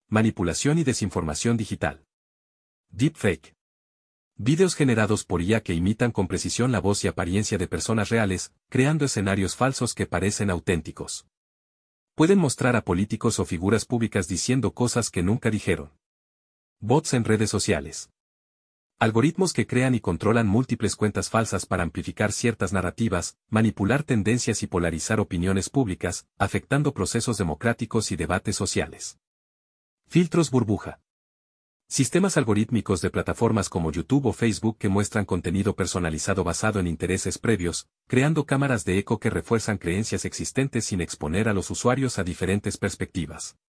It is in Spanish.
Manipulación y desinformación digital. Deepfake. Vídeos generados por IA que imitan con precisión la voz y apariencia de personas reales, creando escenarios falsos que parecen auténticos. Pueden mostrar a políticos o figuras públicas diciendo cosas que nunca dijeron. Bots en redes sociales. Algoritmos que crean y controlan múltiples cuentas falsas para amplificar ciertas narrativas, manipular tendencias y polarizar opiniones públicas, afectando procesos democráticos y debates sociales. Filtros burbuja. Sistemas algorítmicos de plataformas como YouTube o Facebook que muestran contenido personalizado basado en intereses previos, creando cámaras de eco que refuerzan creencias existentes sin exponer a los usuarios a diferentes perspectivas.